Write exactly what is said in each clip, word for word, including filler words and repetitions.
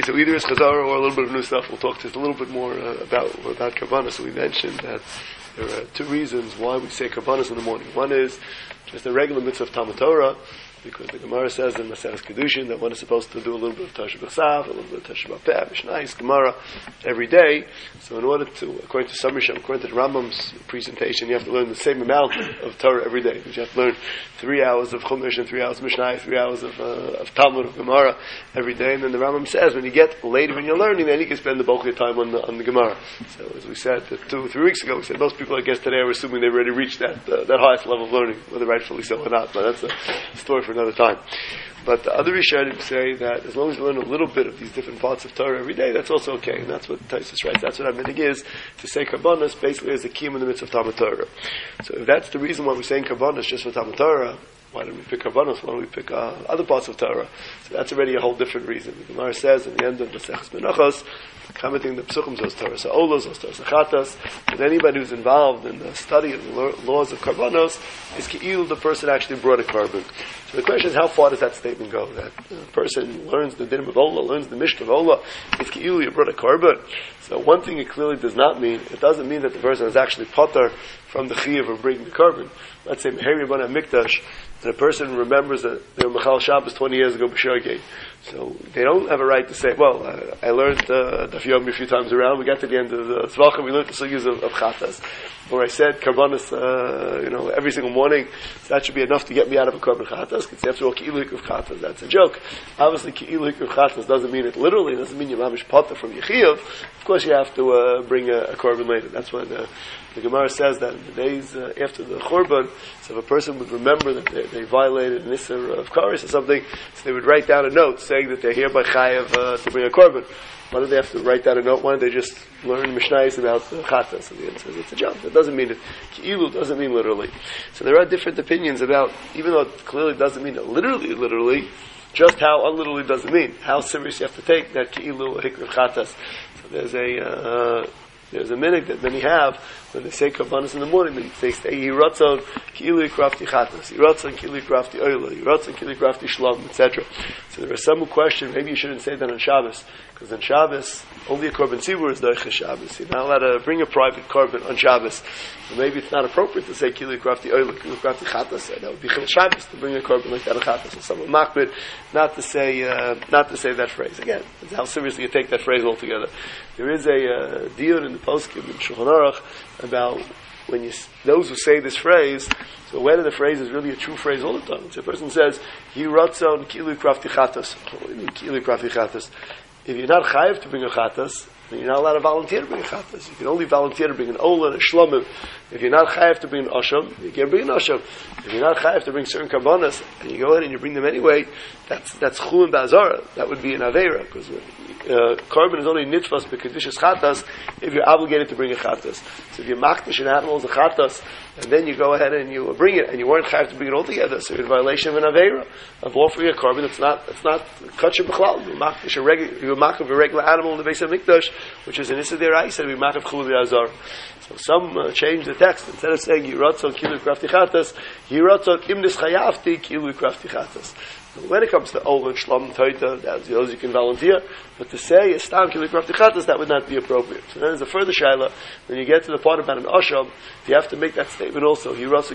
So either it's Chazara or a little bit of new stuff. We'll talk just a little bit more uh, about about Karbanos. So we mentioned that there are two reasons why we say Karbanos in the morning. One is just the regular mitzvah of Talmud Torah, because the Gemara says in Maseches Kedushin that one is supposed to do a little bit of Tasha B'Sav, a little bit of Tasha B'Peh, Mishnayos, Gemara, every day. So in order to, according to some Rishon, according to the Rambam's presentation, you have to learn the same amount of Torah every day. You have to learn three hours of Chumash and three hours of Mishnayos, three hours of, uh, of Talmud, of Gemara every day. And then the Rambam says when you get later when you're learning, then you can spend the bulk of your time on the, on the Gemara. So as we said uh, two or three weeks ago, we said most people I guess today are assuming they've already reached that uh, that highest level of learning, whether rightfully so or not. But that's a story for another time. But the other Rishonim say that as long as you learn a little bit of these different parts of Torah every day, that's also okay. And that's what Taisus writes. That's what our meaning is, to say Karbanos basically as the kiyum in the midst of Talmud Torah. So if that's the reason why we're saying Karbanos just for Talmud Torah, why don't we pick Karbanos? Why don't we pick uh, other parts of Torah? So that's already a whole different reason. The Gemara says at the end of the Maseches Menachos, commenting the Psuchim, those Torah Sa'olos, those Torah Sachatas, and anybody who's involved in the study of the laws of Karbanos is Ki'il, the person actually brought a carbon. So the question is, how far does that statement go? That the person learns the Dinim of Ola, learns the Mishnah of Ola, is Ki'il, you brought a carbon. So one thing it clearly does not mean, it doesn't mean that the person is actually potter from the Chiyuv of bringing the carbon. Let's say Meheri Rabban HaMikdash, and a person remembers that they were Mechal Shabbos twenty years ago, B'Shar Gate. So they don't have a right to say, well, uh, I learned uh, Daf Yomi a few times around, we got to the end of the Tzvachim, we learned the sugyas of, of Chatas. Or I said, Karbanos, uh, you know, every single morning, so that should be enough to get me out of a Karban Chatas, because after all, Ki'ilu of Chatas, that's a joke. Obviously, Ki'ilu of Chatas doesn't mean it literally, it doesn't mean you're mamish potter from Yechiyav. Of course, you have to uh, bring a, a Karban later. That's what uh, the Gemara says, that in the days uh, after the Churban, so if a person would remember that they, they violated an Isser of Karis or something, so they would write down a note saying that they're hereby chayav uh, to bring a Karban. Why do they have to write down a note? Why don't they just learn Mishnayos about the Chatas? So the answer is it's a joke. That doesn't mean it. Ki'ilu doesn't mean literally. So there are different opinions about, even though it clearly doesn't mean it literally, literally, just how unliterally does it mean? How serious you have to take that Ki'ilu Hikr Chatas. So there's a, uh, there's a minute that many have, when they say Karbanos in the morning, they say Yiratzon Ki'ilu Krafti Chatas, Yiratzon Ki'ilu Krafti Oila, Yiratzon Ki'ilu Krafti Shlom, et cetera. So there are some who question, maybe you shouldn't say that on Shabbos, because on Shabbos, only a Korban Tzibur is Doiche Shabbos. You're not allowed to bring a private Korban on Shabbos. So maybe it's not appropriate to say Ki'ilu Krafti Oila, Ki'ilu Krafti Chatas. That would be Chil Shabbos to bring a Korban like that on Chatas. So someone makbid not to say, uh, not to say that phrase. Again, it's how seriously you take that phrase altogether. There is a uh, diyun in the Poskim in Shulchan Aruch about when you, those who say this phrase, so whether the phrase is really a true phrase all the time. So a person says, Yiratzon Ki'ilu Krafti Chatas. Ki'ilu Krafti Chatas. If you're not chayav to bring a Chatas, then you're not allowed to volunteer to bring a Chatas. You can only volunteer to bring an Ola and a Shlomim. If you're not chayav to bring an Asham, you can't bring an Asham. If you're not chayav to bring certain Karbanos, and you go ahead and you bring them anyway, that's that's Chulin Ba'azara. That would be an Aveira, because uh, Korban is only Nitfas B'Kedishas Chatas if you're obligated to bring a Chatas. So if you're Makdish an animal as a Chatas, and then you go ahead and you bring it, and you weren't chayav to bring it all together, so you're in violation of an Aveira, of offering a Korban. It's not, it's not Kachar B'chlal. You're Makdish a regular, you're Makav a regular animal in the Beis HaMikdash, which is an Issa Deraisa, we Makav Chulin Ba'azara. So some uh, change the text. Instead of saying Yiratzon Ki'ilu Krafti Chatas, Yiratzon Imnis Chayavti Ki'ilu Krafti Chatas. When it comes to Ol and Shlom Toita, that's those you can volunteer. But to say Stam Ki'ilu Krafti Chatas, that would not be appropriate. So then there's a further shaila. When you get to the part about an Asham, you have to make that statement also. Yiratzon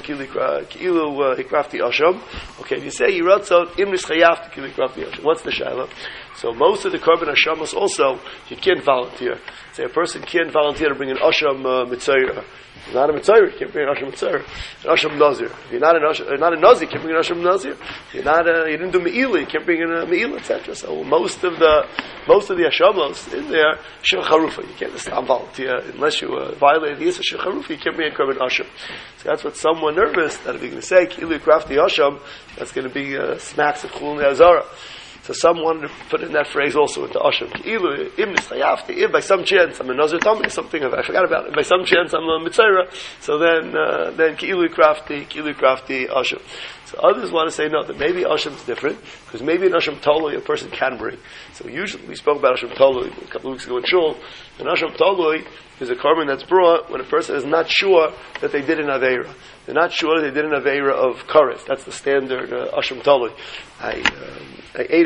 Ki'ilu Krafti Asham. Okay, if you say Yiratzon Imnis Chayavti Ki'ilu Krafti Asham, what's the shaila? So most of the Korban Hashamos also, you can't volunteer. Say a person can't volunteer to bring an Asham uh, Mitzayra. If you're not a Mitzayra, you can't bring an Asham Mitzayra. An Asham Nazir. If you're not, an Asham, not a Nazir, you can't bring an Asham Nazir. If you're not a, you didn't do Me'ila, you can't bring in a Me'ila, et cetera. So most of the, most of the Hashamos in there, Shir Charufa. You can't just volunteer unless you uh, violate the Yisra Shir Charufa, you can't bring a Korban Asham. So that's what someone nervous, that if you're going to say, Ki'ilu Krafti Asham, that's going to be uh, smacks of Chulun Azara. So some wanted to put in that phrase also into Asham. Ki'ilu, imnis chayavti, if by some chance I'm a Nazir Tomei, something I forgot about, if by some chance I'm a Mitzayra, so then, uh, then Ki'ilu Krafti, Ki'ilu Krafti Asham. So others want to say no, that maybe Asham is different, because maybe an Asham Toloi a person can bring. So usually, we spoke about Asham Toloi a couple of weeks ago in Shul, an Asham Toloi is a korban that's brought when a person is not sure that they did an Aveira. They're not sure that they did an Aveira of Kares. That's the standard uh, Asham Toloi. I, um, I ate a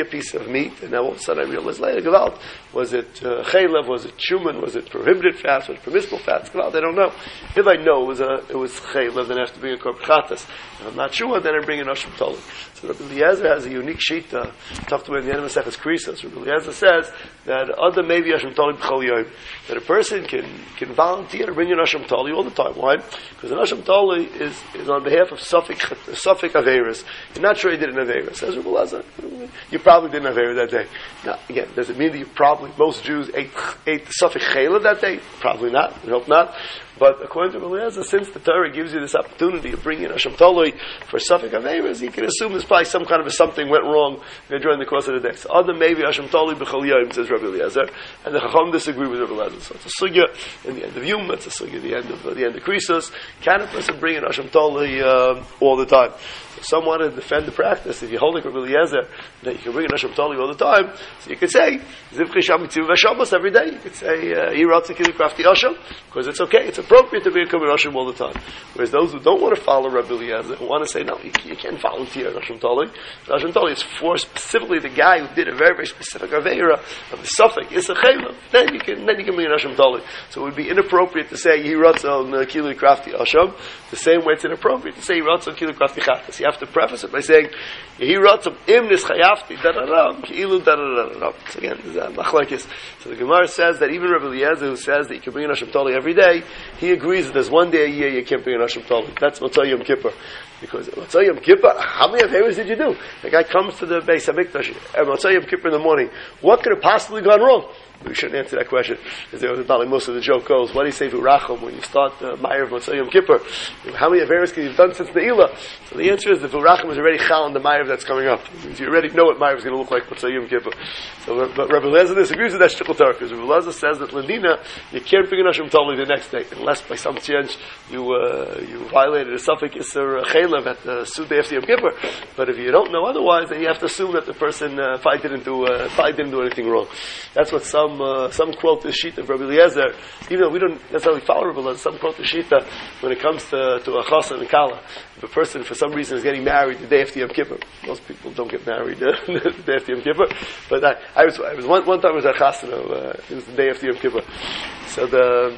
piece of meat, and now all of a sudden I realized later, Gewalt, was it uh, chaylev, was it shuman, was it prohibited fats, was it permissible fats? Gewalt, I don't know. If I know it was a, it was chaylev, then I have to bring a korban chatas. If I'm not sure, then I bring an asham toli. So Rabbi Eliezer has a unique sheet, uh, talked about in the end of Maseches Krisos. Rabbi Eliezer says that other maybe asham toli b'chol yom, that a person can, can volunteer to bring an asham toli all the time. Why? Because an asham toli is, is on behalf of Suffolk, Suffolk Averis. You're not sure you did an Averis. Says Rabbi Eliezer, you probably did an Averis that day. Now, again, does it mean that you probably, most Jews ate, ate the Suffolk Chaylev that day? Probably not. We hope not. But according to Rabbi Eliezer, since the Torah gives you this opportunity of bringing Hashem Toloi for Suffolk Averis, you can assume there's probably some kind of a something went wrong during the course of the day. So other maybe Hashem Toloi b'chol yom, says Rabbi Eliezer, and the Chacham disagree with Rabbi Eliezer. So it's a sugya in the end of Yom, it's a sugya at the end of uh, the end of Krisos. Can a person bring in Hashem Toloi uh, all the time? So some want to defend the practice. If you hold like Rabbi Eliezer that you can bring in Hashem Toloi all the time, so you could say Zivchi Sham Mitzvah Shabbos every day. You could say Yiratzi Kili Krafti Hashem, because it's okay. It's appropriate to be a Kabir Hashem all the time. Whereas those who don't want to follow Rabbi Eliezer, who want to say, no, you, you can't volunteer Hashem Toloi. Hashem Toloi is for specifically the guy who did a very, very specific Aveira of the Suffolk, Issa Chaylev, then you can, then you can bring in Hashem Toloi. So it would be inappropriate to say Yiratzi on Kili Krafti Hashem, the same way it's inappropriate to say Yiratzi on Kili Krafti Chatas. You have to preface it by saying, Yiratzi im nischayafti, da da da, ki'ilu da da da da. So again, this is a machlokes. So the Gemara says that even Rabbi Eliezer, who says that you can bring in Hashem Toloi every day, he agrees that there's one day a year you can't bring in Hashem Toloi. That's Motzei Yom Kippur. Because Motzei Yom Kippur, how many Averos did you do? The guy comes to the Beis HaMikdash, Motzei Yom Kippur in the morning. What could have possibly gone wrong? We shouldn't answer that question. Because not like most of the joke goes, what do you say V'urachom when you start the uh, Ma'ir of Motzei Yom Kippur? How many Averos can you have done since the Ila? So the answer is the V'urachom is already chal on the Ma'ir that's coming up. It means you already know what Ma'ir is going to look like Motzei Yom Kippur. So but Rabbi Eliezer disagrees with that shtickle Torah, because Rabbi Eliezer says that Ladina, you can't bring in Hashem Toloi the next day, unless by some chance you uh, you violated a Suffolk Isser Chaylev at the Suda after Yom Kippur. But if you don't know otherwise, then you have to assume that the person uh, probably didn't do uh, probably didn't do anything wrong. That's what some uh, some quote the sheet of Rabbi Eliezer, even though we don't necessarily follow Rabbi Eliezer, some quote the shita when it comes to to a chassan and kala. If a person for some reason is getting married the day after Yom Kippur, most people don't get married uh, the day after Yom Kippur. But I, I was I was one one time I was at chassan, uh, it was the day after Yom Kippur. So the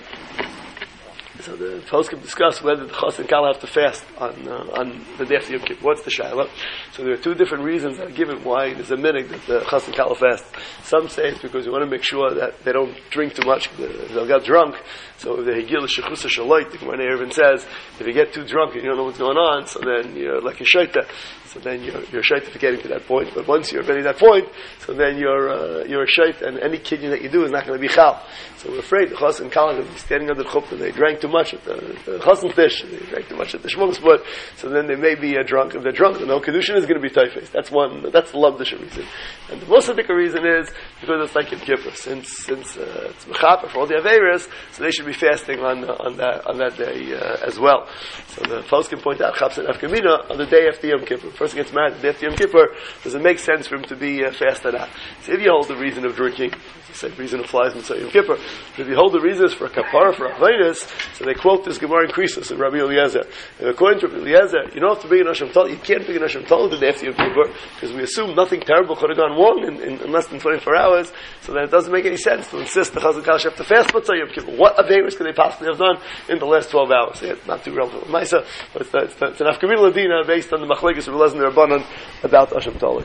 So the poskim discuss whether the chas and kala have to fast on uh, on the day after Yom Kippur. What's the shaila? So there are two different reasons that are given why there's a minhag that the chas and kala fast. Some say it's because you want to make sure that they don't drink too much. They'll get drunk. So if the higil shechusa shaloit, the Gemara Eruvin says, if you get too drunk and you don't know what's going on, so then you're like a shaita. So then you're you're shaita for getting to that point. But once you're getting to that point, so then you're uh, you're a shaita, and any kiddush that you do is not going to be chal. So we're afraid the chas and kala will be standing under the chuppah. They drank too much at the, the chassan fish. They drank too much at the shmona spot. So then they may be uh, drunk. If they're drunk, then no kedushin is going to be typhus. That's one. That's the lavdisha reason. And the most bigger reason is because it's like Yom Kippur. Since since uh, it's mechaper for all the averas, so they should be fasting on uh, on that on that day uh, as well. So the folks can point out chapsa and afkamina on the day after Yom Kippur. Person gets married the day after Yom Kippur. Does it make sense for him to be uh, fast or not? So if you hold the reason of drinking, the same reason applies in Yom Kippur. But if you hold the reasons for a kapara for avodas, so they quote this Gemara in Krisos of Rabbi Eliezer. And according to Rabbi Eliezer, you don't have to bring in Hashem Toloi. You can't bring in Hashem Toloi the day after Yom Kippur because we assume nothing terrible could have gone wrong in, in, in less than twenty-four hours. So then it doesn't make any sense to insist the Chazon Kal have to fast Motzei Yom Kippur. What avodas could they possibly have done in the last twelve hours? So yeah, it's not too relevant with Maisa, but it's, it's, it's an Afkamina Ladina based on the Machlekes of Elazar and Rabbanan about Hashem Toloi.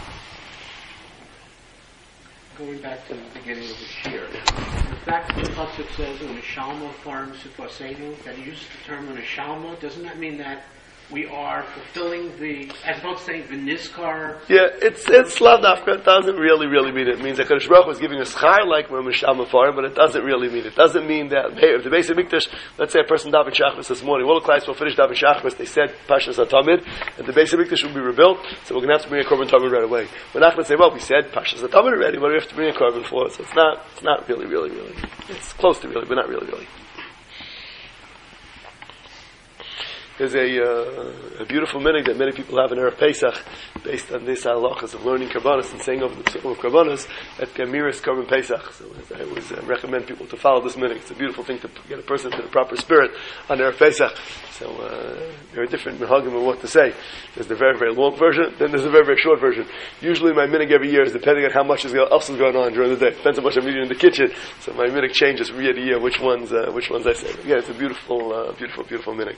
Going back to the beginning of the shir, the fact that the pasuk says in Mishalmo farm Sifasenu that he uses the term Mishalmo, doesn't that mean that we are fulfilling the, as opposed to saying V'niskar? Yeah, it's it's lav dafka. It doesn't really, really mean it. It means that Kadosh Baruch Hu is giving us schar like we're Mishalmo farm, but it doesn't really mean it. It doesn't mean that, hey, if the Beis HaMikdash, let's say a person davened Shachris this morning, all the class will finish davened Shachris, they said Pashas HaTamid, and the Beis HaMikdash will be rebuilt, so we're going to have to bring a korban tamid right away. We're not going to say, well, we said Pashas HaTamid already, what do we have to bring a korban for? So it's not, it's not really, really, really. It's close to really, but not really, really. there's a, uh, a beautiful minhag that many people have in Erev Pesach, based on this halachas of learning karbanos and saying over the psukim of karbanos at Gemiris Karban Pesach. So I always uh, recommend people to follow this minhag. It's a beautiful thing to get a person to the proper spirit on Erev Pesach. So uh, there are different minhagim of what to say. There's the very, very long version, then there's the very, very short version. Usually my minhag every year is depending on how much else is going on during the day. Depends how much I'm eating in the kitchen. So my minhag changes from year to year which ones, uh, which ones I say. But yeah, it's a beautiful, uh, beautiful, beautiful minhag.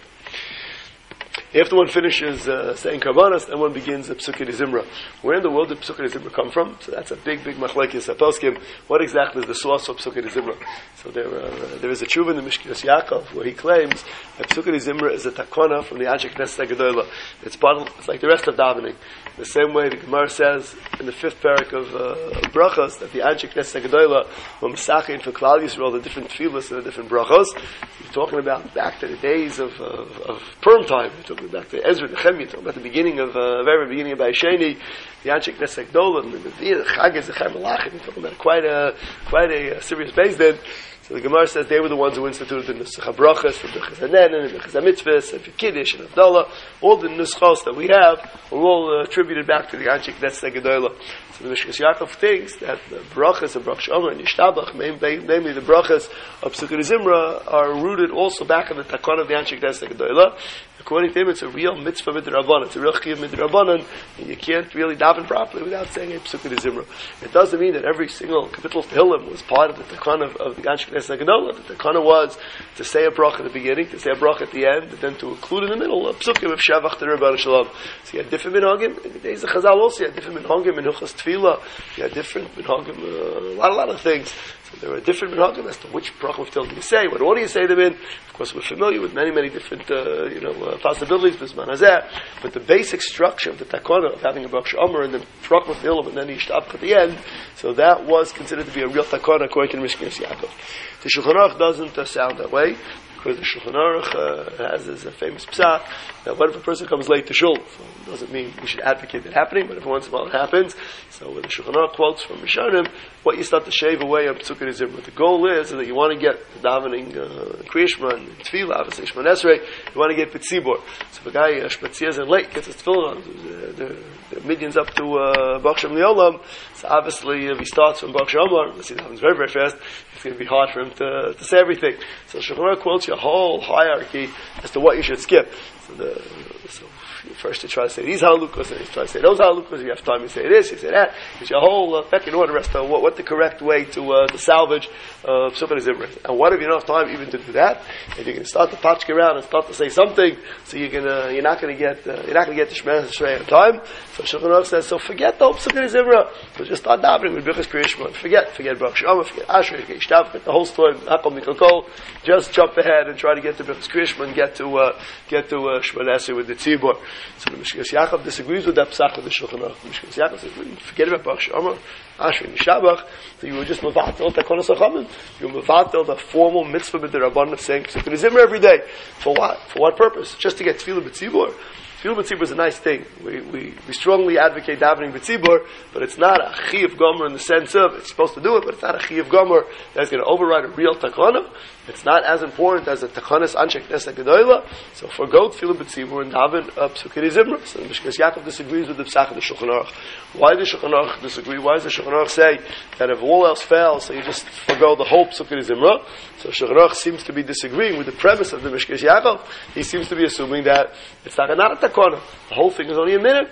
After one finishes uh, saying karbanos, then one begins the Psukei Zimra. Where in the world did Psukei Zimra come from? So that's a big, big machlekes haposkim. What exactly is the source of Psukei Zimra? So there, uh, there is a tshuva in the Mishkios Yaakov where he claims that Psukei Zimra is a takana from the Anshe Knesset HaGedolah. It's part of, it's like the rest of davening. The same way the Gemara says in the fifth parak of, uh, of brachos that the Anshe Knesset HaGedolah were misachin for Klal Yisrael, the different tefillas and the different brachos. You're talking about back to the days of, of, of Purim time. You're talking back to Ezra, Nehemiah, talking about the beginning of, uh, very beginning of Bayesheni, the Anshe Knesset HaGedolah, and the Nevi'ah, the Chagas, the Chaim Malachim. You're talking about quite a, quite a, a serious base then. So the Gemara says they were the ones who instituted the Nusach HaBrachas, the Brachas HaNenen, the Brachas HaMitzvahs, and Kiddush, and Havdalah. All the Nuschos that we have are all uh, attributed back to the Anshe Knesset HaGedolah. So the Mishkas Yaakov thinks that the Brachas of Brach Shomer and Yishtabach, namely the Brachas of Psukei Zimra, are rooted also back in the Takon of the Anshe Knesset HaGedolah. According to him, it's a real mitzvah midrabanan. It's a real chiyuv midrabanan, and you can't really daven properly without saying a Psukei Zimra. It doesn't mean that every single kapitel of Tehillim was part of the takana of, of the Anshe Knesset HaGedolah. The takana was to say a brach at the beginning, to say a brach at the end, and then to include in the middle a psukim of Shavach to Rebbeinu Shalom. So you had different minhagim. In the days of Chazal also, you had different minhagim in Hilchos Tefillah. You had different minhagim, uh, a lot, a lot of things. So there are different minhagim as to which brach of Tehillim you say, what order you say them in. Of course, we're familiar with many, many different, uh, you know, uh, possibilities. But the basic structure of the takana of having a brach shomer and then brach of Tehillim and then Yishtabach at the end, so that was considered to be a real takana according to the Mishkas Yaakov. The Shulchan Aruch doesn't uh, sound that way, because the Shulchan Aruch uh, has this uh, famous psak that what if a person comes late to shul? So it doesn't mean we should advocate that happening, but every once in a while it happens. So when the Shulchan Aruch quotes from Rishonim, what you start to shave away on Psukei Zimra. The goal is that you want to get the davening uh, Kriya Shema and Tefillah, obviously Shema Esrei, you want to get Pitzibor. So if a guy uh, Shpatzias and late gets his Tefillah on, uh, the, the minions up to uh, Baruch Shem Leolam, so obviously if he starts from Baruch Shemar, unless he happens very, very fast, it's going to be hard for him to, to say everything. So Shulchan Aruch quotes you a whole hierarchy as to what you should skip. So the so first you try to say these halukos, and you try to say those halukos. You have time, you say this, you say that. It's your whole uh, pecking order as to what, what the correct way to uh, to salvage uh, Psukei Zimra. And what if you don't have time even to do that? And you can start to patchk around and start to say something, so you're gonna you're not gonna get uh, you're not gonna get the Shema Esrei on time. So Shulchan Aruch says, so forget the whole Psukei Zimra. So just start davening with Birchas Kriya Shema. Forget forget Baruch Shema, forget Ashrei, forget Yishtabach, forget the whole story. Hakol Mikol Kol. Just jump ahead and try to get to Birchas Kriya Shema and get to uh, get to uh, Shema Esrei with the Tzibor. So the Mishkas Yaakov disagrees with that psak of the Shulchan Aruch. The Mishkas Yaakov says, forget about Baruch Shema, Ashrei, Yishtabach. So you were just mevatel takonos hachamim. You were mevatel the formal mitzvah b'derabbanan of saying Psukei Zimra every day. For what? For what purpose? Just to get tefillah b'tzibur. Tefillah b'tzibur is a nice thing. We, we, we strongly advocate davening b'tzibur, but it's not a chiyuv gomer in the sense of it's supposed to do it, but it's not a chiyuv gomer that's going to override a real takana. It's not as important as a takanas Anshe Knesset HaGedolah. So forgo tefillah b'tzibur and daven uh, Psukei Zimra. So the Mishkas Yaakov disagrees with the psak of the Shulchan Aruch. Why does the Shulchan Aruch disagree? Why does the Shulchan Aruch say that if all else fails, so you just forgo the whole Psukei Zimra? So Shulchan Aruch seems to be disagreeing with the premise of the Mishkas Yaakov. He seems to be assuming that it's not, not a takana. The whole thing is only a minhag.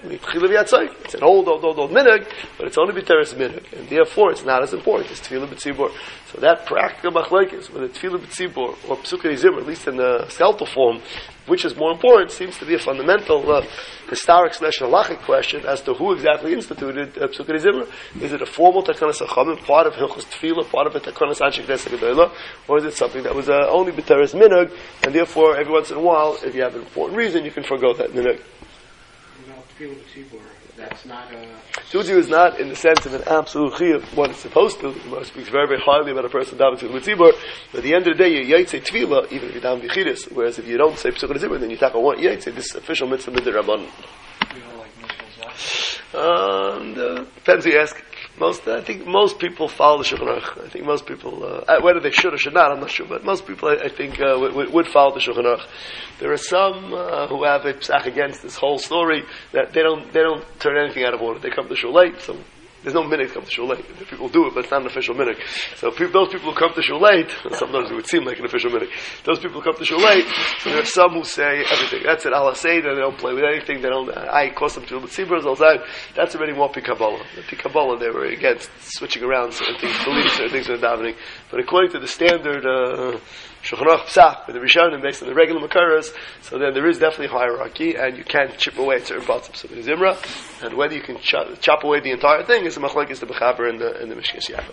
It's an old, old, old, old minhag, but it's only b'teres minhag, and therefore it's not as important as tefillah b'tzibur. So that practical machlokes, whether tefillah b'tzibur or Psukei Zimra, at least in the skeletal form, which is more important, seems to be a fundamental uh, historic slash halachic question as to who exactly instituted uh, Psukei Zimra. Is it a formal takanas hachamim, part of Hilchos Tefillah, part of a takanas Anshe Knesset HaGedolah, or is it something that was uh, only b'teres minhag, and therefore every once in a while, if you have an important reason, you can forgo that minhag. That's not a... Tefillah is not in the sense of an absolute chiyuv, what it's supposed to. The Gemara speaks very, very highly about a person davening Tefillah B'tzibur, but at the end of the day, you yaitse Tefillah, even if you daven B'chidus, whereas if you don't say Psukei Zimra, then you take a one yaitse, this official mitzvah midrabanan. You know, like mitzvahs, Um, uh, depends who you ask. Most, I think most people follow the Shulchan Aruch. I think most people, uh, whether they should or should not, I'm not sure, but most people, I, I think, uh, would, would follow the Shulchan Aruch. There are some uh, who have a psach against this whole story that they don't, they don't turn anything out of order. They come to shul late, so there's no minute to come to shul late. People do it, but it's not an official minute. So people, those people who come to shul late, sometimes it would seem like an official minute. Those people who come to shul late, so there are some who say everything. That's it, Allah say that they don't play with anything. They don't. I cause them to the tziburs all the time. That's already more Kabbalah. The Kabbalah, they were against switching around certain things, believing certain things in the davening. But according to the standard uh, Shulchan Aruch Psach, with the Rishonim based on the regular Makaras, so then there is definitely a hierarchy, and you can chip away at certain parts of Pesukei Zimra, and whether you can chop, chop away the entire thing is a machlokes the Bechaber and the, and the Mishkas Yaakov.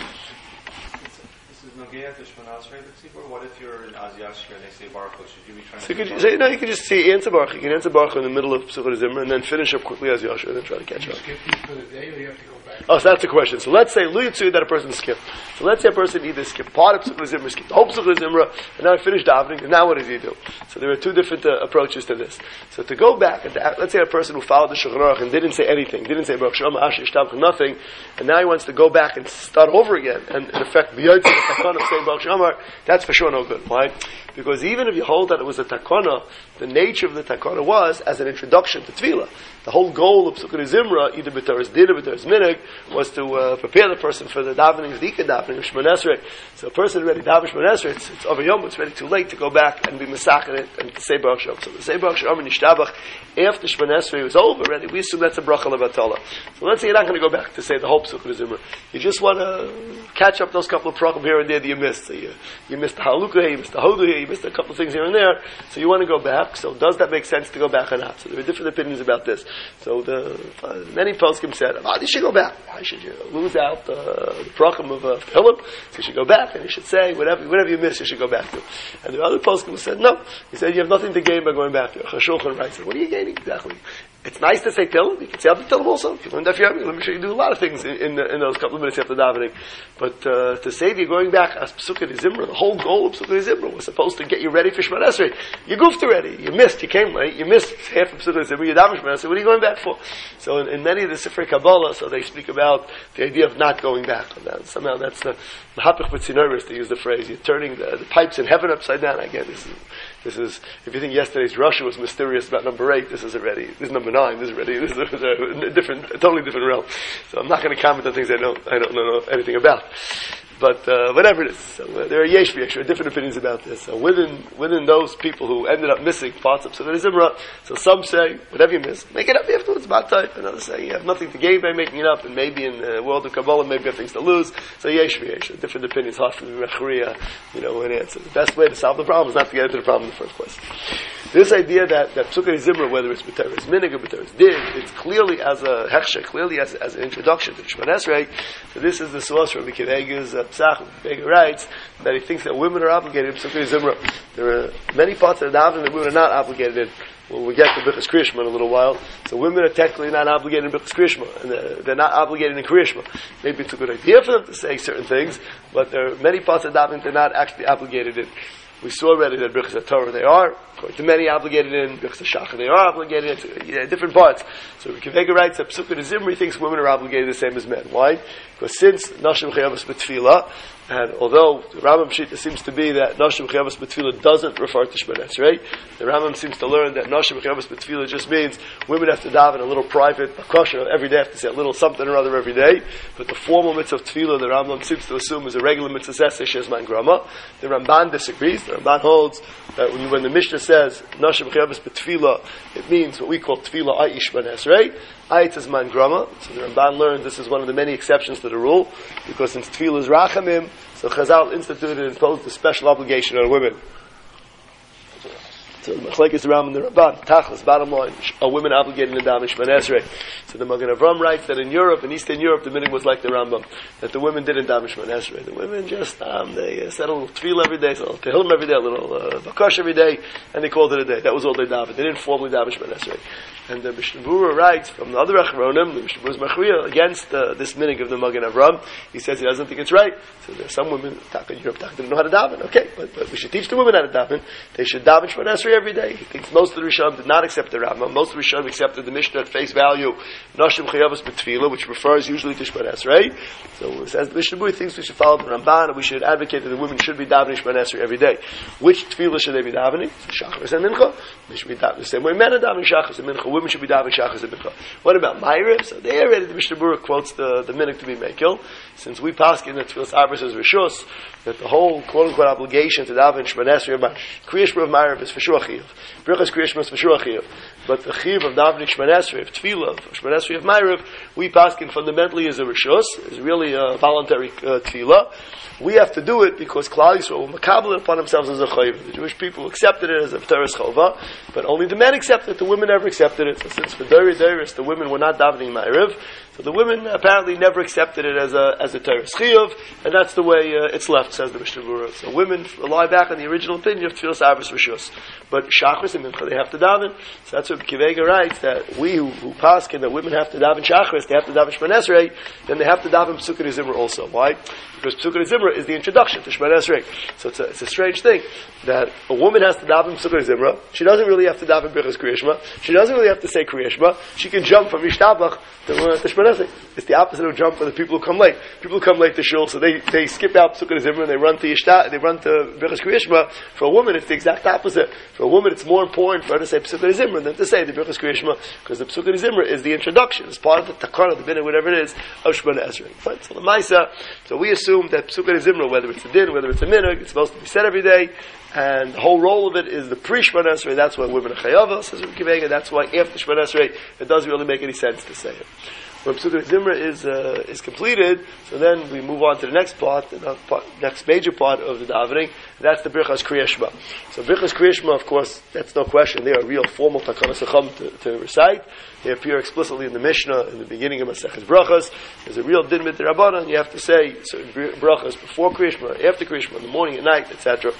This is Nogea to Shmona Esrei B'tzibur. What if you're in Az Yashir and they say Baruch Hu? Should you be trying so to... you could say, no, you can just say answer Baruch. You can answer Baruch in the middle of Pesukei Zimra, and then finish up quickly Az Yashir, and then try to catch you up. skip these for the day, or you have to go back? Oh, so that's the question. So let's say Lu Yitzu that a person skipped. So let's say a person either skipped part of Pesukei Zimra, skipped the whole Pesukei Zimra, and now he finished davening, and now what does he do? So there are two different uh, approaches to this. So to go back, and to, let's say a person who followed the Shulchan Aruch and didn't say anything, didn't say Baruch Shem Asher Ishtam nothing, and now he wants to go back and start over again, and in effect, b'yotzi the takana of saying Baruch Shem, that's for sure no good. Why? Because even if you hold that it was a takana, the nature of the takana was as an introduction to Tefillah. The whole goal of Pesukei Zimra, either b'teres din or b'teres minig, was to uh, prepare the person for the davening of the Ika davening of Shemona Esrei. So a person ready to daven Shemona Esrei, it's, it's over Yom, it's ready too late to go back and be mesach in it and to say Baruch Shem. So to say Baruch Shem and Yishtabach after Shemona Esrei was over, already, we assume that's a bracha levatala. So let's say you're not going to go back to say the whole Pesukei Zimra. You just want to catch up those couple of prakim here and there that you missed. So you, you missed the halukah here, you missed the hodu here, you missed a couple of things here and there. So you want to go back. So does that make sense to go back or not? So there are different opinions about this. So the uh, many poskim said, oh, you should go back. Why should you lose out uh, the prakim of uh, Philip? So you should go back, and you should say whatever whatever you miss, you should go back to. And the other poskim said, no. He said you have nothing to gain by going back to. Chashulchan writes, what are you gaining exactly? It's nice to say Tehillim. You can say Tehillim also. If you learn Daf Yomi, let me show you do a lot of things in, in, in those couple of minutes after davening. But uh, to say that you're going back as Pesukei Zimra, the whole goal of Pesukei Zimra was supposed to get you ready for Shemona Esrei. You goofed already. You missed. You came late. You missed half of Pesukei Zimra. You davened Shemona Esrei. What are you going back for? So in, in many of the Sifrei Kabbalah, so they speak about the idea of not going back. And that, somehow that's the Mahapich B'tzinoris, they use the phrase. You're turning the, the pipes in heaven upside down. Again, this is, this is, if you think yesterday's Russia was mysterious about number eight, this is already, this is number nine, this is already, this is a, a different, a totally different realm. So I'm not going to comment on things I don't, I don't know anything about. But uh, whatever it is, so, uh, there are yesh v'yesh, different opinions about this. So within within those people who ended up missing parts of Pesukei Zimra, so some say, whatever you miss, make it up afterwards, bad type. And others say, you have nothing to gain by making it up, and maybe in the world of Kabbalah, maybe you have things to lose. So yesh v'yesh, different opinions, hard for the Mechariya, you know, an answer. The best way to solve the problem is not to get into the problem in the first place. This idea that, that Pesukei Zimra, whether it's b'teres minig or b'teres din, it's clearly as a hechsher, clearly as, as an introduction to the Shemona Esrei. So this is the source from Rabbi Kivega's uh, Psach. Bega writes that he thinks that women are obligated in Pesukei Zimra. There are many parts of the davening that women are not obligated in. Well, we'll get to Birchas Kriya Shema in a little while. So women are technically not obligated in Birchas Kriya Shema, and they're, they're not obligated in Kriya Shema. Maybe it's a good idea for them to say certain things, but there are many parts of davening they're not actually obligated in. We saw already that Birchas HaTorah they are, according to many obligated in, Birchas HaShachar they are obligated in, you know, different parts. So Kivega writes that Pesukei Zimra thinks women are obligated the same as men. Why? Because since Nashim Chayavas B'Tfilah, and although the Rambam Shita seems to be that Nashim Chayavas B'Tfilah doesn't refer to Shemona Esrei, the Rambam seems to learn that Nashim Chayavas B'Tfilah just means women have to daven a little private bakasha every day, have to say a little something or other every day. But the formal mitzvah of Tfilah, the Rambam seems to assume is a regular mitzvah seseh shezman grama. The Ramban disagrees. The Ramban holds that when, when the Mishnah says Nashim Chayavas B'Tfilah, it means what we call Tfilah Ai Shemona Esrei. Ayit is man grama. So the Ramban learns this is one of the many exceptions to the rule, because since Tfilah is rachamim, so Chazal instituted and imposed a special obligation on women. So the Machlekes Ram and the Ramban, Tachlis, bottom line, are women obligated in Damish Shemona Esrei? So the Magen Avram writes that in Europe, in Eastern Europe, the minhag was like the Rambam, that the women didn't Damish Shemona Esrei. The women just, um, they uh, said a little tefillah every day, a little tehillim every day, a little uh, bakash every day, and they called it a day. That was all they davened. They didn't formally Damish Shemona Esrei. And the Mishnah Berurah writes from the other Achronim, the Mishnah Berurah is Machriya against uh, this minhag of the Magen Avram. He says he doesn't think it's right. So there are some women in Europe that don't know how to daven. Okay, but, but we should teach the women how to daven. They should daven Shemona Esrei every day. He thinks most of the Rishonim did not accept the Rambam. Most of the Rishonim accepted the Mishnah at face value, Noshim Chayavos B'Tefillah, which refers usually to Shemona Esrei. So it says the Mishnah Berurah thinks we should follow the Ramban and we should advocate that the women should be davening Shemona Esrei every day. Which Tefillah should they be davening? Shachris and Mincha. They should be davening the same way men are davening Shachris and Mincha. Women should be davening Shachris and Mincha. What about Ma'ariv? So they already, the Mishnah Berurah quotes the, the minhag to be Mekil. Since we paskin that Tefillas Arbus is Rishus, that the whole quote-unquote obligation to daven Shemona Esrei, Kriyash of Ma'ariv is for sure Chiyuv. Birchas Kriyash is for sure Chiyuv. But the Chiyuv of davening Shemona Esrei, of Tefillah, of Shemona Esrei of Ma'ariv, we paskin fundamentally is a Rishus, is really a voluntary uh, Tefillah. We have to do it because Klal Yisrael will makabel it upon themselves as a chayv. The Jewish people accepted it as a teres chova, but only the men accepted it. The women never accepted it. So since for Dori Doris the women were not davening Ma'ariv, so the women apparently never accepted it as a as a teres chiyuv, and that's the way uh, it's left, says the Mishnah Berurah. So women lie back on the original opinion of Tefillas Arbus Rishus, but Shachris and Mincha they have to daven. So that's what Kivega writes, that we who, who paskin that women have to daven Shachris, they have to daven Shemona Esrei, then they have to daven Pesukei Zimra also. Why? Because Pesukei Zimra is the introduction to Shemona Esrei. So it's a, it's a strange thing that a woman has to daven Pesukei Zimra. She doesn't really have to daven Birchas Kriya Shema. She doesn't really have to say Kriya Shema. She can jump from Yishtabach to, uh, to Shemona Esrei. It's the opposite of jump for the people who come late. People who come late to shul, so they, they skip out Pesukei Zimra and they run to Yishtabach, they run to Birchas Kriya Shema. For a woman, it's the exact opposite. For a woman, it's more important for her to say Pesukei Zimra than to say the Birchas Kriya Shema, because the Pesukei Zimra is the introduction. It's part of the takana, the binah, whatever it is, of Shemona Esrei. Fine. So the Maisa, so we assume that Pesukei Zimra, whether it's a din, whether it's a minhag, it's supposed to be said every day, and the whole role of it is the pre-Shemona Esrei. That's why women are chayava, says Rabbi Kivega. That's why after Shemona Esrei, it doesn't really make any sense to say it. When Pesukei Zimra is uh, is completed, so then we move on to the next part, the part, next major part of the davening, and that's the Birchas Kriya Shema. So Birchas Kriya Shema, of course, that's no question. They are real formal takanas acham to, to recite. They appear explicitly in the Mishnah in the beginning of Maseches Brachas. There's a real din mit Rabbanan. You have to say certain brachas before Kriya Shema, after Kriya Shema, in the morning, at night, et cetera.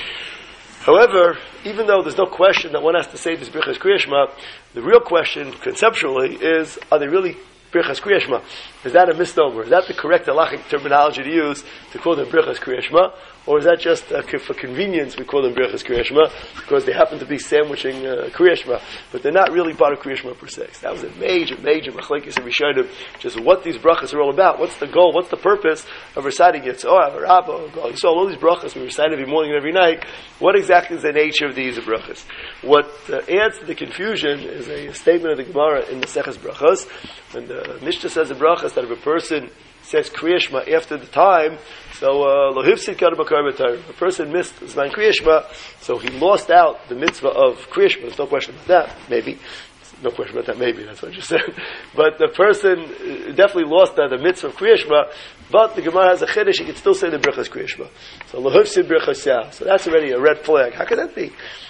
However, even though there's no question that one has to say this Birchas Kriya Shema, the real question conceptually is: are they really Birchas Kriya Shema? Is that a misnomer? Is that the correct halachic terminology to use to call them Birchas Kriya Shema? Or is that just uh, for convenience we call them Birchas Kriya Shema because they happen to be sandwiching uh, Kriya Shema, but they're not really part of Kriya Shema per se? So that was a major, major machlekes and rishonim, just what these brachas are all about. What's the goal? What's the purpose of reciting Yitzhak, Rabba, you saw all these brachas we recite every morning and every night. What exactly is the nature of these brachas? What uh, adds to the confusion is a statement of the Gemara in the Maseches Brachas, when the Mishnah says the brachas that if a person says Kriya Shema after the time, so lo hifsid kada b'kar b'Torah. A person missed Zman Kriya Shema, so he lost out the mitzvah of Kriya Shema. There's no question about that. Maybe. No question about that, maybe. That's what I just said. But the person definitely lost uh, the mitzvah of Kriya Shema, but the Gemara has a chiddush, he can still say the Birchas Kriya Shema. So lo hifsid Birchas Yah. So that's already a red flag. How can that be?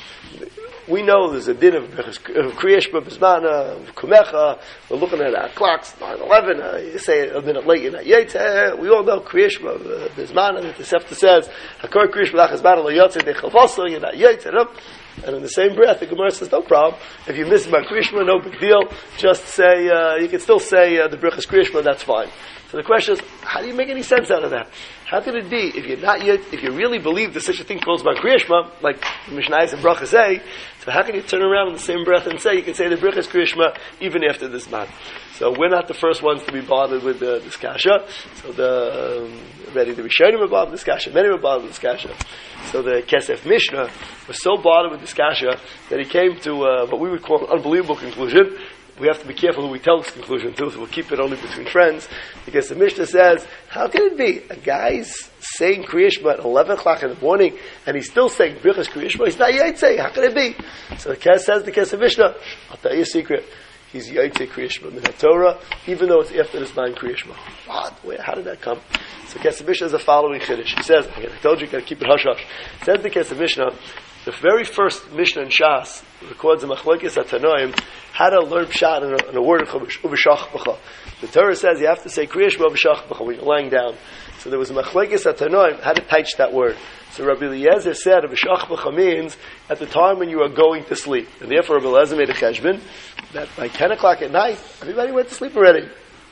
We know there's a din of Kriya Shema, Bismana, Kumecha. We're looking at our clocks, nine eleven. Uh, you say a minute late, you're not Yetze. We all know Kriya Shema, uh, Bismana. The Sefta says, Hakor Kriya Shema, Lachazmana, Lo Yotze, Dechavasa, you're not Yetze. And in the same breath, the Gemara says, no problem. If you miss Zman Kriya Shema, no big deal. Just say, uh, you can still say uh, the Birchas Kriya Shema, that's fine. So the question is, how do you make any sense out of that? How could it be, if you're not yet, if you really believe there's such a thing called Zman Kriya Shema, like the Mishnayos and Brachas say, so how can you turn around in the same breath and say, you can say the Birchas Kriya Shema even after this man? So we're not the first ones to be bothered with uh, this kasha. So the, um, already the Rishonim are bothered with this kasha, many were bothered with this kasha. So the Kesef Mishnah was so bothered with this kasha that he came to uh, what we would call an unbelievable conclusion. We have to be careful who we tell this conclusion to, so we'll keep it only between friends. Because the Mishnah says, how can it be? A guy's saying Kriya Shema at eleven o'clock in the morning, and he's still saying Birchas Kriya Shema. He's not Yaitse. How can it be? So the Kes says, the Kesef Mishnah, I'll tell you a secret. He's Yaitse Kriya Shema min HaTorah, even though it's after this man Kriya Shema. What? Where? How did that come? So Kesef Mishnah is the following chiddush. He says, I told you, you got to keep it hush hush. Says the Kesef Mishnah, the very first Mishnah in Shas records the Machlekes HaTanoim how to learn Pshat in a, in a word of Chumash, Uveshach B'cha. The Torah says you have to say Kriya Shema Uveshach B'cha when you're laying down. So there was a machlekes at Tanoim, how to teach that word. So Rabbi Eliezer said, V'shachbacha means at the time when you are going to sleep. And therefore Rabbi Eliezer made a cheshbon that by ten o'clock at night, everybody went to sleep already.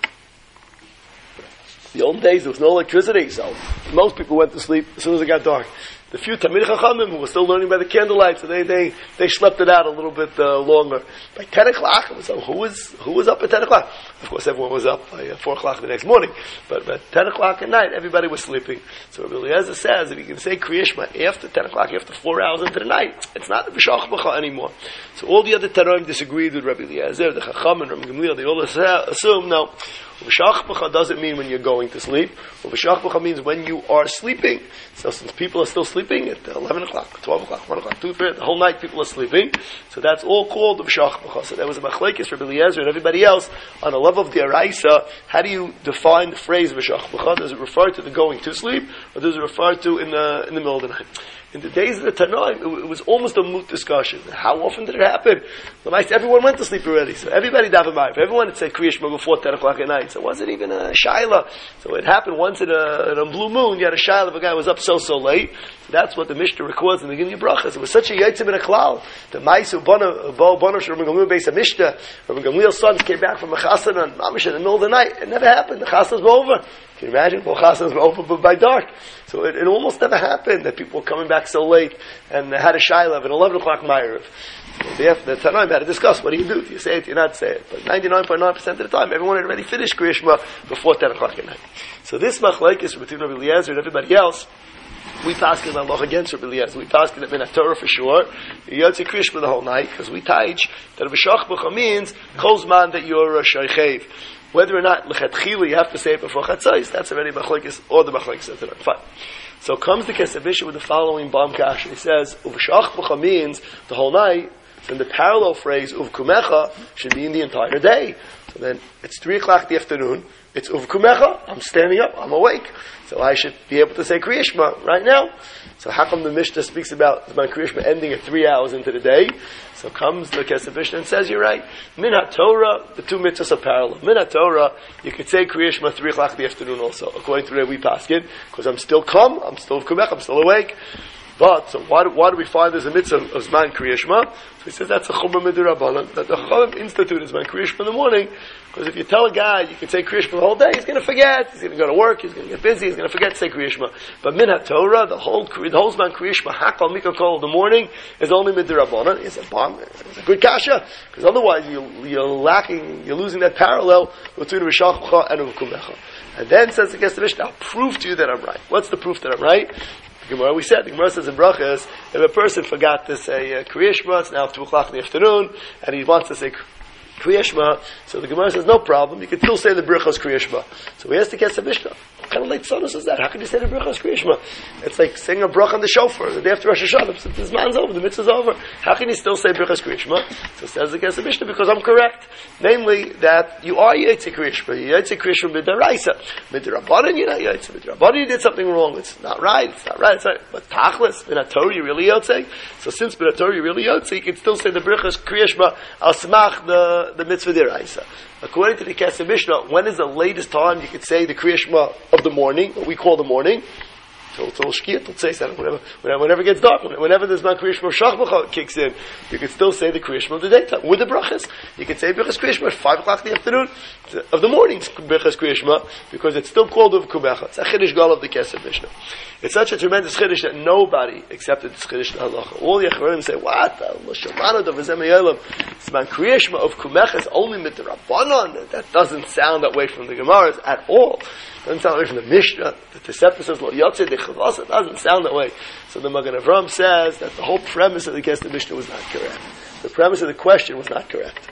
The old days, there was no electricity, so most people went to sleep as soon as it got dark. The few Talmidei Chachamim who were still learning by the candlelight, so they they, they slept it out a little bit uh, longer. By ten o'clock, it was, uh, who was who was up at ten o'clock? Of course, everyone was up by uh, four o'clock the next morning. But at ten o'clock at night, everybody was sleeping. So Rabbi Eliezer says, if you can say Kriya Shema after ten o'clock, after four hours into the night, it's not a B'shach B'cha anymore. So all the other Tanoim disagreed with Rabbi Eliezer, the Chacham and Rabbi Gamliel, they all assume, no, V'shach B'cha doesn't mean when you're going to sleep. V'shach B'cha means when you are sleeping. So since people are still sleeping at eleven o'clock, twelve o'clock, one o'clock, two, three, the whole night people are sleeping. So that's all called V'shach B'cha. So there was a machlekes for Rabbi Eliezer and everybody else on the level of the Araisa. How do you define the phrase V'shach B'cha? Does it refer to the going to sleep, or does it refer to in the in the middle of the night? In the days of the Tanoim, it, it was almost a moot discussion. How often did it happen? Everyone went to sleep already, so everybody davened by. Everyone had said Kriya Shema before ten o'clock at night, so it wasn't even a shaila. So it happened once in a, in a blue moon. You had a shaila if a guy was up so so late. So that's what the Mishnah records in the beginning of brachas. It was such a yitzim in a klal. The Maisu Bono Bono Rabbi Gamliel based a Mishnah. Rabbi Gamliel's sons came back from a chassan on Mamish in the middle of the night. It never happened. The chassans were over. Can you imagine? Well, chassans were over by dark. So it, it almost never happened that people were coming back so late and they had a shaila at eleven o'clock ma'ariv. So the Tanoim had to discuss, what do you do? Do you say it? Do you not say it? But ninety-nine point nine percent of the time, everyone had already finished Kriya Shema before ten o'clock at night. So this machlekes between Rabbi Eliezer and everybody else, we pass in Allah against Rabbi Eliezer. We pass in Minat Torah for sure. You Yotze Kriya Shema the whole night, because we teach that V'shach B'cha means Kolzman that you're a Shaychev. Whether or not L'chatchila you have to say it before Chatzos, that's already machlekes, or the machlekes of Tanoim. Fine. So comes the Kesavishah with the following Bam Kash. He says, Uv'shach B'cha means the whole night, and the parallel phrase, Uvkumecha, should be in the entire day. So then, it's three o'clock in the afternoon, it's Uvkumecha, I'm standing up, I'm awake. So I should be able to say Kriya Shema right now. So how come the Mishnah speaks about the Kriya Shema ending at three hours into the day? So comes the Kesef Mishnah and says, you're right. Min HaTorah, the two mitzvahs are parallel. Min HaTorah, you could say Kriya Shema three o'clock in the afternoon also, according to the way we paskin, because I'm still calm, I'm still Kumech, I'm still awake. But, so why do, why do we find there's a mitzvah of Zman Kriya Shema? So he says that's a Chumrah Midirabanan, that the Chachamim instituted Zman Kriya Shema in the morning, because if you tell a guy you can say Kriya Shema the whole day, he's going to forget, he's going to go to work, he's going to get busy, he's going to forget to say Kriya Shema. But Min HaTorah, the whole, the whole Zman Kriya Shema, Hakal Mikal Kol, the morning, is only Midirabanan. It's a bomb, it's a good kasha, because otherwise you, you're lacking, you're losing that parallel between V'shach B'cha and V'kumecha. And then says the Kesef Mishnah, I'll prove to you that I'm right. What's the proof that I'm right? The Gemara, we said, the Gemara says in Brachas, if a person forgot to say uh, Kriya Shema, it's now two o'clock in the afternoon, and he wants to say Kriya Shema, so the Gemara says, no problem, you can still say the Brachas Kriya Shema. So we asked the Kesef Mishnah, what kind of late sonus is that? How can you say the Brachas Kriya Shema? It's like saying a brach on the shofar, the day after Rosh Hashanah, this man's over, the mitzvah's over. How can you still say Brachas Kriya Shema? So says the Kesef Mishnah, because I'm correct. Namely, that you are Yotze Kriya Shema. You Yotze Kriya Shema Midaraisa. Midarabanan, you're not Yotze. Midarabanan, you did something wrong. It's not right. It's not right. It's not right. But Tachlis, Minat Torah, you really Yotze. So since Minat Torah, you really Yotze, you can still say the Brachas Kriya Shema al smach the, the mitzvah deraisa. According to the Kesef Mishnah, when is the latest time you could say the Kriya Shema of the morning, what we call the morning? So it's all shkiyat, let's say that whenever, whenever it gets dark, whenever there's not Kriya Shema Shach B'cha kicks in, you can still say the Kriya Shema of the daytime with the brachas. You can say Brachas Kriya Shema at five o'clock in the afternoon of the morning, Brachas Kriya Shema, because it's still called of Kumecha. It's a Chiddush Gal of the Kesef Mishnah. It's such a tremendous Chiddush that nobody accepted this Chiddush in Halacha. All the Acharonim say, what? L'shamana d'avazem hayolam. Zman Kriya Shema of Kumecha is only midrabanan. That doesn't sound that way from the Gemaras at all. It doesn't sound that way from the Mishnah. The Tosefta says, Lo Yotze de Chavasa. It doesn't sound that way. So the Magen Avram says that the whole premise of the Kesef Mishnah was not correct. The premise of the question was not correct.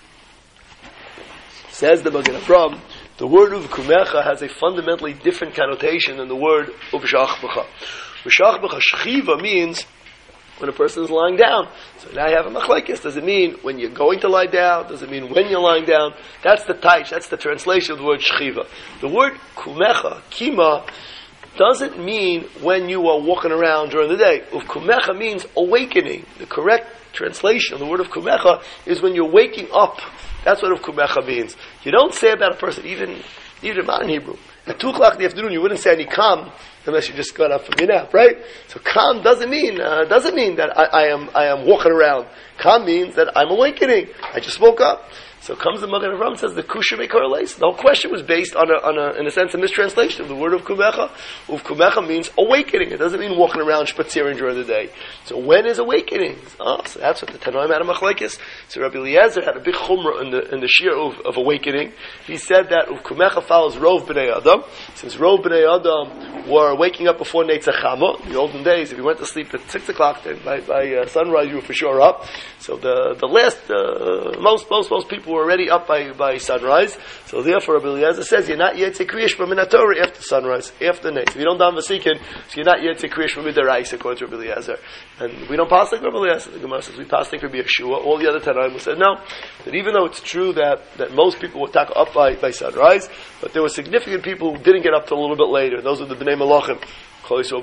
Says the Magen Avram, the word of Kumecha has a fundamentally different connotation than the word of V'shach B'cha. V'shach B'cha Shchiva means when a person is lying down. So now you have a machlekes. Does it mean when you're going to lie down? Does it mean when you're lying down? That's the taich. That's the translation of the word Shchiva. The word Kumecha, Kima, doesn't mean when you are walking around during the day. Of Kumecha means awakening. The correct translation of the word of Kumecha is when you're waking up. That's what of Kumecha means. You don't say about a person, even even in modern Hebrew, At two o'clock in the afternoon, you wouldn't say any calm unless you just got up from your nap, right? So calm doesn't mean uh, doesn't mean that I, I am I am walking around. Calm means that I'm awakening. I just woke up. So comes the Magen Avraham says the kusha may correlate. The whole question was based on a, on a, in a sense, a mistranslation of the word of kumecha. Uv kumecha means awakening. It doesn't mean walking around spaziering during the day. So when is awakening? Oh, so that's what the Tanoim had a machlekes. So Rabbi Eliezer had a big chumrah in the in the shir of, of awakening. He said that uv kumecha follows rov b'nei adam. Since rov b'nei adam were waking up before Neitzach Chama, in the olden days, if you went to sleep at six o'clock, then by, by uh, sunrise you were for sure up. So the the last uh, most most most people were already up by, by sunrise. So therefore, Rabbi Eliezer says you're not yet to kriyish from Torah after sunrise, after night. If you don't daven v'sikin, so you're not yet to kriyish from midaraisa, according to Rabbi Eliezer. And we don't pass like Rabbi Eliezer. The Gemara says we pass like Rabbi Yeshua. All the other Tanaim said no. That even though it's true that, that most people would take up by, by sunrise, but there were significant people who didn't get up till a little bit later. Those are the Bnei Malachim. So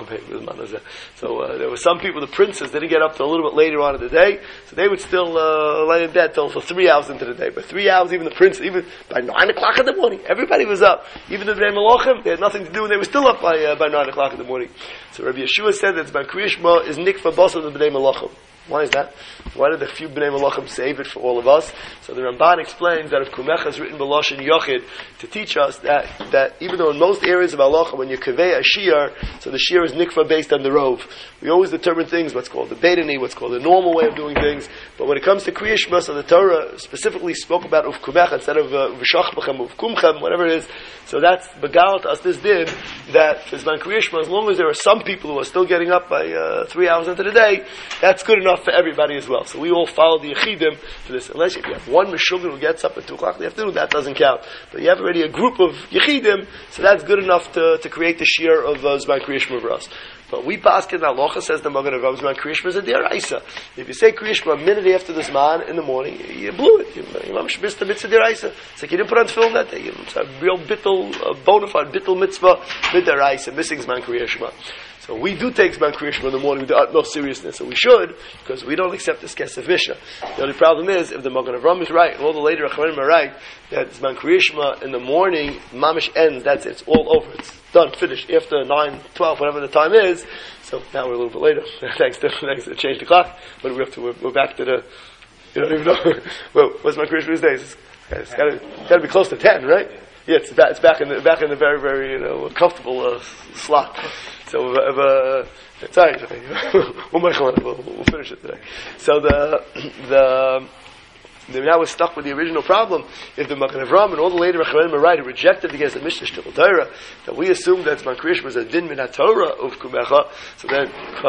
uh, there were some people, the princes, they didn't get up till a little bit later on in the day, so they would still uh, lay in bed till for three hours into the day. But three hours, even the princes, even by nine o'clock in the morning, everybody was up. Even the Bnei Malachim, they had nothing to do, and they were still up by uh, by nine o'clock in the morning. So Rabbi Yeshua said that Zman Kriya Shema is nikfa basa the Bnei Malachim. Why is that? Why did the few Bnei Malachim save it for all of us? So the Ramban explains that if Kumecha is written b'lashon Yochid to teach us that, that even though in most areas of halacha when you kaveh a shiur, so the shiur is nikfa based on the rov. We always determine things, what's called the Beidani, what's called the normal way of doing things. But when it comes to Kriya Shema, so the Torah specifically spoke about Uv Kumecha instead of V'shach B'chem, Uv Kumchem, whatever it is. So that's Begal to us this did that for Zman Kriya Shema, as long as there are some people who are still getting up by uh, three hours into the day, that's good enough for everybody as well. So we all follow the Yechidim for this. Unless if you have one Meshuggah who gets up at two o'clock in the afternoon, that doesn't count. But you have already a group of Yechidim, so that's good enough to, to create the shear of uh, Zman Kriya Shema for us. But we basket in Halacha, says the Magen Avraham, Zman Kriya Shema is a deraisa. If you say Kriya Shema a minute after the Zman in the morning, you blew it. You missed the mitzvah deraisa. It's like you didn't put on film that day. It's a real bittul, a bona fide bittul mitzvah, mid deraisa, missing Zman Kriya Shema. So we do take Zman Kriya Shema in the morning with the utmost seriousness, so we should, because we don't accept this Kesef Mishnah. The only problem is, if the Magen Avraham is right, and all the later Acharonim are right, that Zman Kriya Shema in the morning, Mamish ends, that's it, it's all over, it's done, finished, after nine, twelve, whatever the time is, so now we're a little bit later, thanks to, thanks to change the clock, but we have to, we're, we're back to the, you don't even know, well, what's Zman Kriya Shema these days? It's, it's gotta, gotta be close to ten, right? Yeah, it's back, it's back in the, back in the very, very, you know, comfortable uh, slot. So, if, uh, sorry, we'll, we'll finish it today. So the, the, the, now we're stuck with the original problem. If the Magen Avraham and all the later Acharonim are right, who rejected against the Mishnah Shtil Torah, that we assume that Zman Kriya Shema was a din min ha-Torah of Kumecha, so then,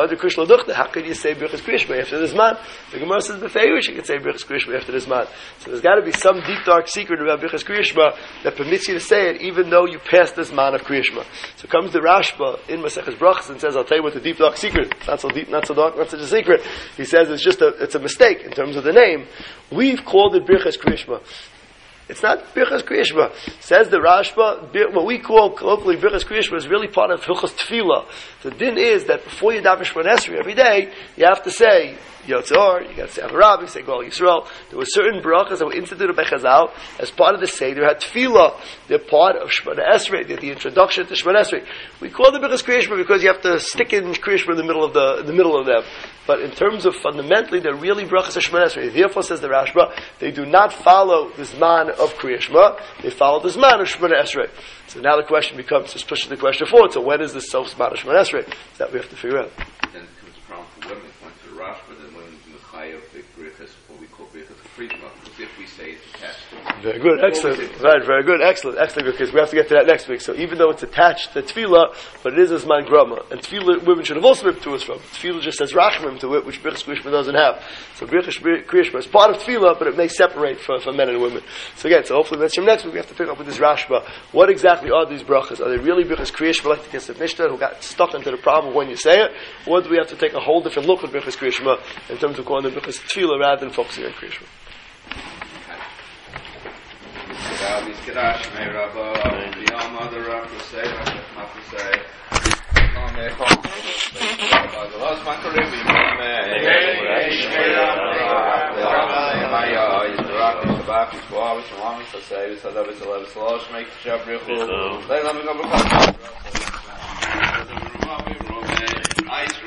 how could you say Birchas Kriya Shema after this man? The Gemara says, b'feirush, you can say Birchas Kriya Shema after this man. So there's got to be some deep, dark secret about Birchas Kriya Shema that permits you to say it, even though you passed this man of Kriya Shema. So comes the Rashba in Maseches Brachos and says, I'll tell you what the deep, dark secret. It's not so deep, not so dark, not such a secret. He says it's just a, it's a mistake in terms of the name. We've called it Birchas Kriya Shema. It's not Birchas Kriya Shema. Says the Rashba, what we call colloquially Birchas Kriya Shema is really part of Hilchos Tefillah. The din is that before you daven Shemona Esrei every day, you have to say Yotzor, you got to say Avarab, you say Gol Yisrael. There were certain brachas that were instituted by Chazal as part of the Seder had Tefillah. They're part of Shemona Esrei. They're the introduction to Shemona Esrei. We call them Birchas Kriya Shema because you have to stick in Kriya Shema in the middle of the, in the middle of them. But in terms of fundamentally, they're really brachas of Shemona Esrei. Therefore, says the Rashba, they do not follow the Zman of Kriya Shema. They follow the Zman of Shemona Esrei. So now the question becomes, just pushing the question forward. So when is this self Zman of Shemona Esrei? That we have to figure out. Then it comes a problem for women, point to the Rashba, then women in the Chai of the Brichas, what we call Brichas Friedman, because if we say it's attached to Very good, excellent. Right, very good, excellent, excellent, because we have to get to that next week. So even though it's attached to Tefillah, but it is a Zman Grama. And Tefillah, women should have also been to us from. Tefillah just says Rachmim to it, which Birchas Kriya Shema doesn't have. So Birchas Kriya Shema is part of Tefillah, but it may separate for, for men and women. So again, so hopefully that's from next week we have to pick up with this Rashba. What exactly are these brachas? Are they really Birchas Kriya Shema like the Kesef Mishnah, who got stuck into the problem when you say it? Or do we have to take a whole different look at Birchas Kriya Shema in terms of calling them Birchas Tefillah rather than focusing on Kriya Shema? Rabbi Skadash, May Rabba, the Mother Rabbi say, Rabbi Matu say, Amen. The last one to live in Amen. Machis Boavis and Lamis Hasevis Hadavis Alevis Losh make Jabrichu. They let me go because